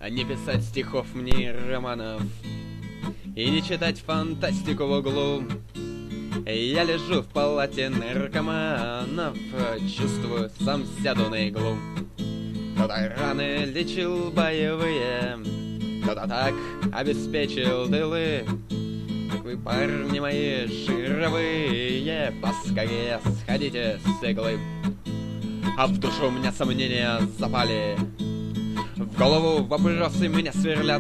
Не писать стихов мне романов и не читать фантастику в углу. Я лежу в палате наркоманов, чувствую, сам сяду на иглу. Кто-то раны лечил боевые, кто-то так обеспечил тылы. Как вы, парни мои жировые, поскорее сходите с иглы. А в душу у меня сомнения запали, в голову вопросы меня сверлят.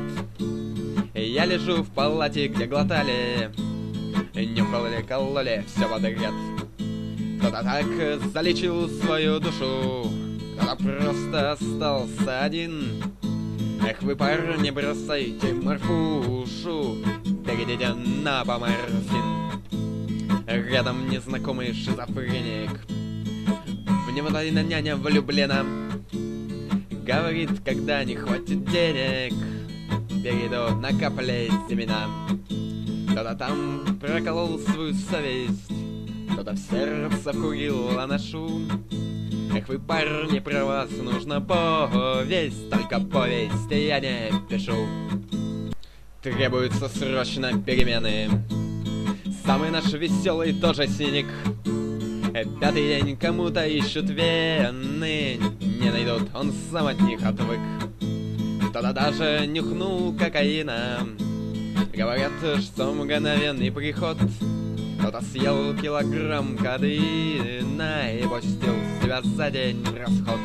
Я лежу в палате, где глотали, нюхали, кололи все подряд. Кто-то так залечил свою душу, кто-то просто остался один. Эх, вы, парни, бросайте морфушу, перейдите на поморфин. Рядом незнакомый шизофреник, в него тайна няня влюблена. Говорит, когда не хватит денег, перейду на капли семена. Кто-то там проколол свою совесть, кто-то в сердце вкурил анашу. Эх, вы, парни, про вас нужна повесть, только повесть я не пишу. Требуются срочно перемены, самый наш веселый тоже синик. Пятый день кому-то ищут вены, не найдут, он сам от них отвык. Кто-то даже нюхнул кокаина, говорят, что мгновенный приход. Кто-то съел килограмм кадеина и пустил себя за день в расход.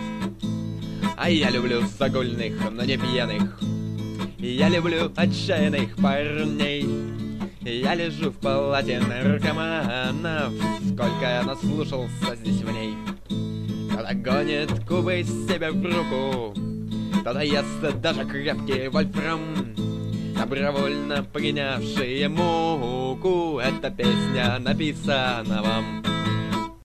А я люблю загульных, но не пьяных, я люблю отчаянных парней. Я лежу в палате наркоманов, сколько я наслушался здесь в ней. Кто-то гонит кубы себе в руку, кто-то ест даже крепкий вольфрам. Добровольно принявшие муку, эта песня написана вам.